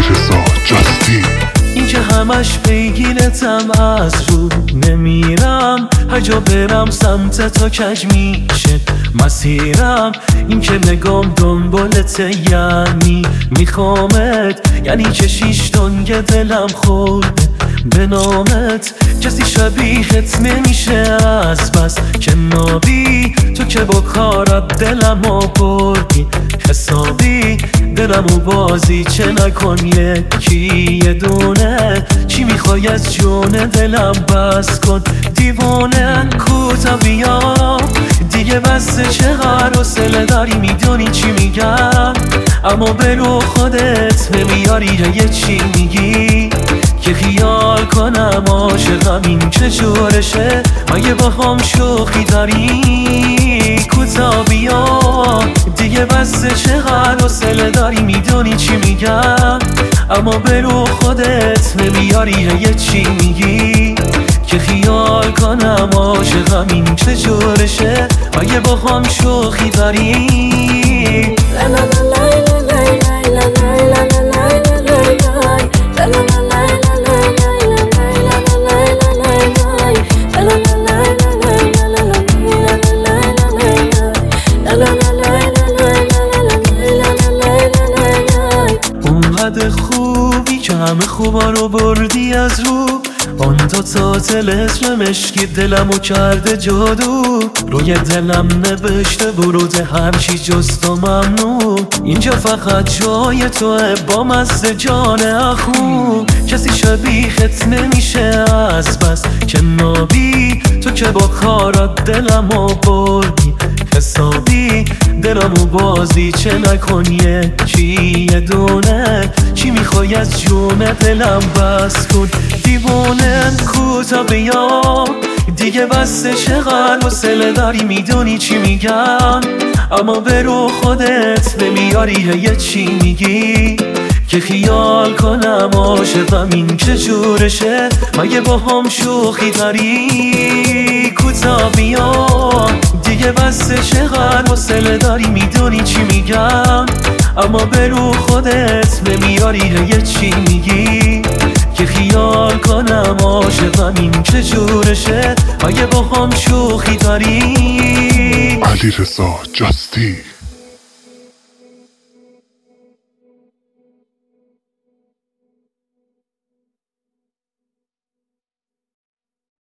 علیرضا جاستی. این که همش پیگیرتم از رو نمیرم، هر جا برم سمت تو کج میشه مسیرم. این که نگام دنبالته یعنی میخوامت، یعنی که 6 تنگ دلم خورده به نامت. کسی شبیهت نمیشه از بس که نابی، تو که با کارت دلمو بردی حسابی. دلمو بازی چه نکن یکی یه دونه، چی میخوای از جون دلم بس کن دیوانه. کوتا بیا دیگه بس، چقدر حوصله داری میدونی چی میگم، اما برو خودت نمیاری یه چی میگی که خیال کنم عاشقم. این چجورشه مگه با هم شوخی داری؟ کوتا بیا دیگه بس، چقدر حوصله داری میدونی چی میگم، اما برو خودت نمیاری یه چی میگی که خیال کنم عاشقم. این چجورشه مگه با هم شوخی داری؟ اونقدر خوبی که همه خوبا رو بردی از رو، آن تا تلسم مشکی دلمو کرده جادو. روی دلم نوشته برود هرچی جز تو ممنون، اینجا فقط جای توه با مست جان اخو. کسی شبیهت نمیشه از بس که نابی، تو که با کارات دلمو بردی حسابی. دلمو بازی چه نکن یکی یه دونه، چی میخوای از جون دلم بس کن دیوانه. کوتا بیا دیگه بس، چقدر حوصله داری میدونی چی میگم، اما برو خودت نمیاری یه چی میگی که خیال کنم عاشقم. این چجورشه مگه با هم شوخی داری؟ کوتا بیا دیگه بس، چقدر حوصله داری میدونی چی میگم، اما برو خودت نمیاری یه چی میگی که خیال کنم عاشقم. این چجورشه مگه با هم شوخی داری؟ علیرضا جاستی.